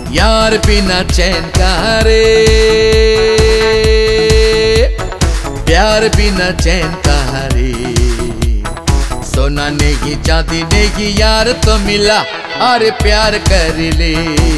यार बिना चैन का रे, प्यार बिना चैन का रे। सोना नहीं चांदी नहीं यार तो मिला, अरे प्यार कर ले।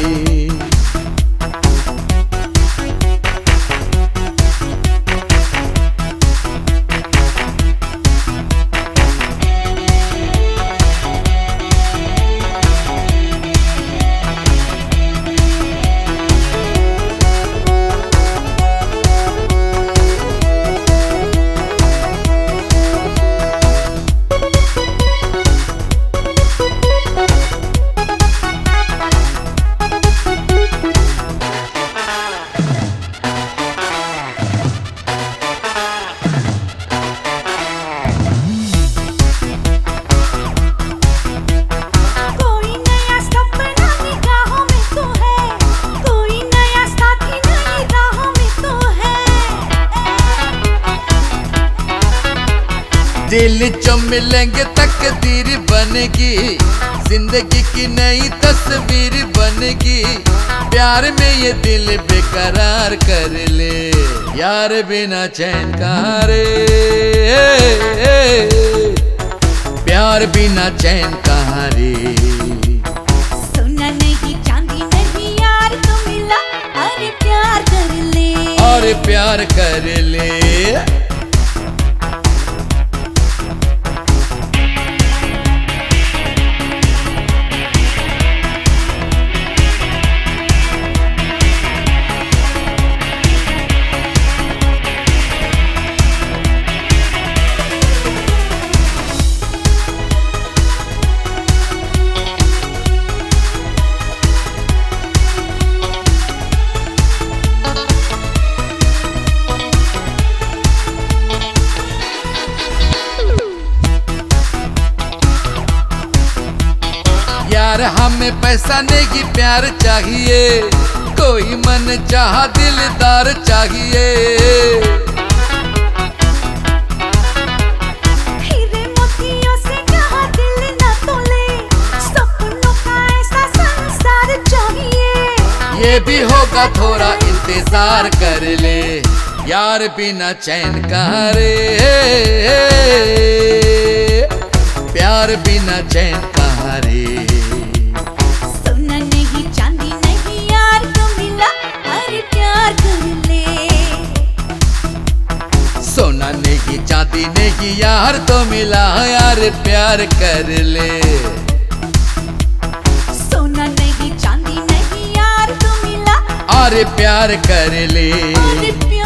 दिल जो मिलेंगे तकदीर बनेगी, जिंदगी की नई तस्वीर बनेगी। प्यार में ये दिल बेकरार कर ले, यार बिना चैन का रे, प्यार बिना चैन का रे। सोना नहीं चांदी नहीं यार तो मिला, अरे प्यार कर ले, अरे प्यार कर ले। यार हमें पैसा नहीं प्यार चाहिए, कोई मन चाह दिलदार चाहिए। हीरे मोतियों से कहा दिल न तोले, सपनों का ऐसा संसार चाहिए। ये भी होगा थोड़ा इंतजार कर ले, यार बिना चैन का रे, प्यार बिना चैन का रे। सोना नहीं चांदी नहीं यार तो मिला, अरे प्यार कर ले। सोना नहीं चांदी नहीं यार तो मिला, यार प्यार कर ले। सोना नहीं चांदी नहीं यार तो मिला, अरे प्यार कर ले। अरे